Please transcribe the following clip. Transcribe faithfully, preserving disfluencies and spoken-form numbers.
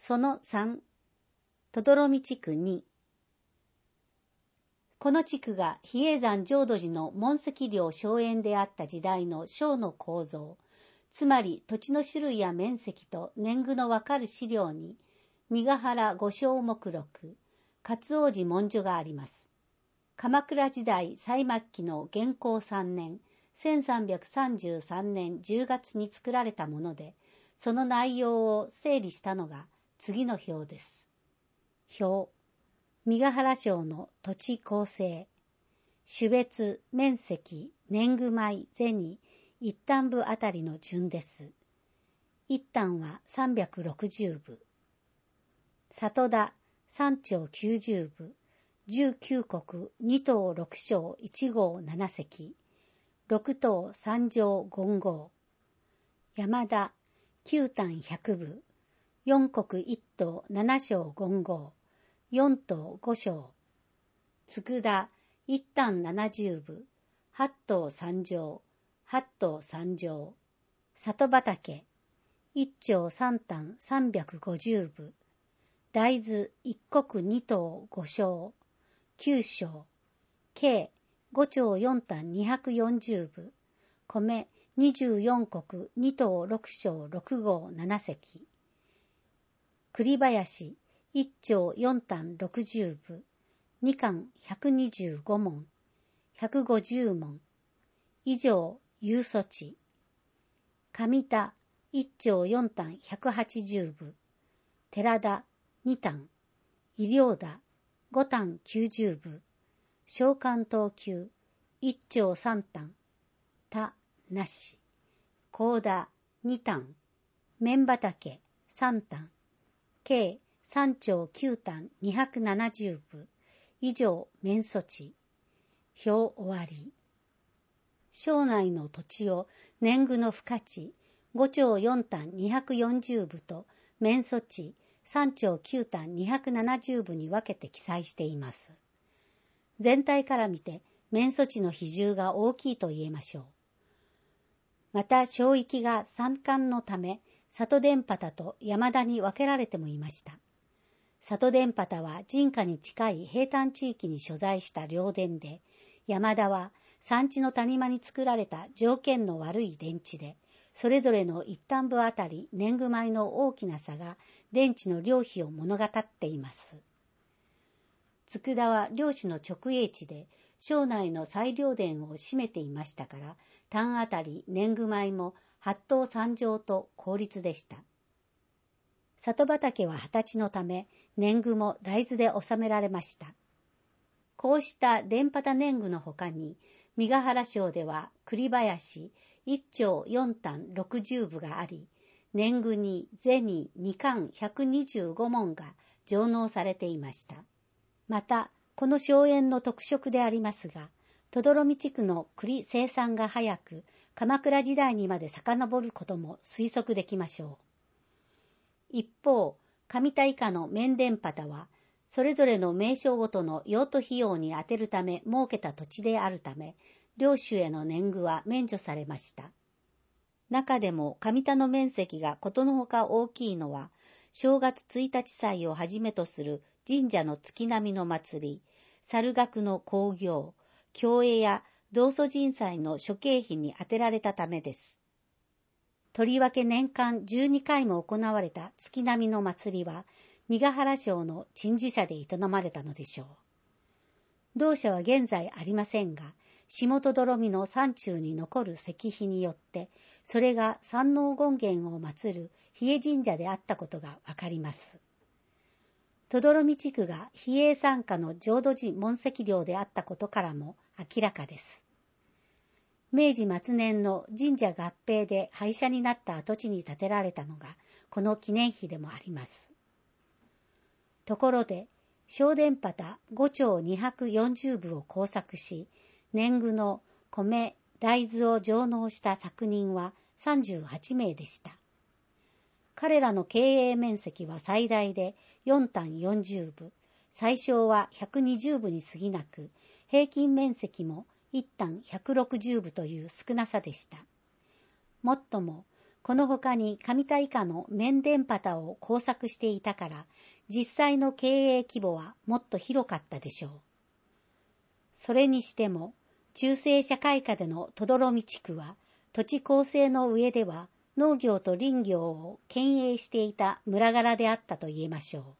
そのさん、とどろみ地区に。この地区が比叡山浄土寺の門跡領荘園であった時代の省の構造、つまり土地の種類や面積と年貢のわかる資料に、三ヶ原五省目録、勝王寺文書があります。鎌倉時代最末期の元弘さんねん、せんさんびゃくさんじゅうさんねんじゅうがつに作られたもので、その内容を整理したのが次の表です。表、三ヶ原省の土地構成、種別、面積、年貢米、銭、一反部あたりの順です。一反はさんびゃくろくじゅうぶ。里田、三町きゅうじゅうぶ、十九国、二島六省一号七隻、六島三条五号。山田、九反百部、四国一島七省五号、四島五省。佃、一反七十部、八島三条、八島三条。里畑、一町三反三百五十部。大豆一国二島五省、九省。計五町四反二百四十部。米二十四国二島六省六号七隻。栗林一町四反六十部。二貫百二十五門。百五十門。以上有措置。上田一町四反百八十部。寺田二反。医療田五反九十部。召喚等級一町三反。田なし。高田二反。麺畑三反。計三町九反二百七十部。以上免措置。表終わり。省内の土地を年貢の付加地五町四反二百四十部と免措地三町九反二百七十部に分けて記載しています。全体から見て免措地の比重が大きいと言えましょう。また省域が山間のため里田畑と山田に分けられてもいました。里田畑は人家に近い平坦地域に所在した良田で、山田は山地の谷間に作られた条件の悪い田地で、それぞれの一反部あたり年貢米の大きな差が田地の量比を物語っています。佃は領主の直営地で、省内の最良田を占めていましたから、単あたり年貢米も八島三条と効率でした。里畑は畑地のため、年貢も大豆で納められました。こうした田畑年貢のほかに、三ヶ原省では栗林一町四反六十部があり、年貢に銭二貫百二十五門が上納されていました。また、この荘園の特色でありますが、とどろみ地区の栗生産が早く、鎌倉時代にまで遡ることも推測できましょう。一方、上田以下の麺田畑は、それぞれの名称ごとの用途費用に充てるため設けた土地であるため、領主への年貢は免除されました。中でも上田の面積がことのほか大きいのは、正月ついたち祭をはじめとする神社の月並みの祭り、猿楽の興行、競泳や道祖神祭の諸経費に充てられたためです。とりわけ年間じゅうにかいも行われた月並みの祭りは、三ヶ原省の鎮守社で営まれたのでしょう。同社は現在ありませんが、下とどろみの山中に残る石碑によって、それが山王権現を祀る比叡神社であったことがわかります。とどろみ地区が比叡山下の浄土寺門跡領であったことからも明らかです。明治末年の神社合併で廃社になった跡地に建てられたのがこの記念碑でもあります。ところで、正田畑五町二百四十部を工作し、年貢の米、大豆を上納した作人はさんじゅうはちめいでした。彼らの経営面積は最大で四反四十部、最小は百二十部に過ぎなく、平均面積も一反百六十部という少なさでした。もっとも、 この他に上田以下の麺田畑を耕作していたから、実際の経営規模はもっと広かったでしょう。それにしても、中世社会下での等々呂地区は、土地構成の上では農業と林業を兼営していた村柄であったと言えましょう。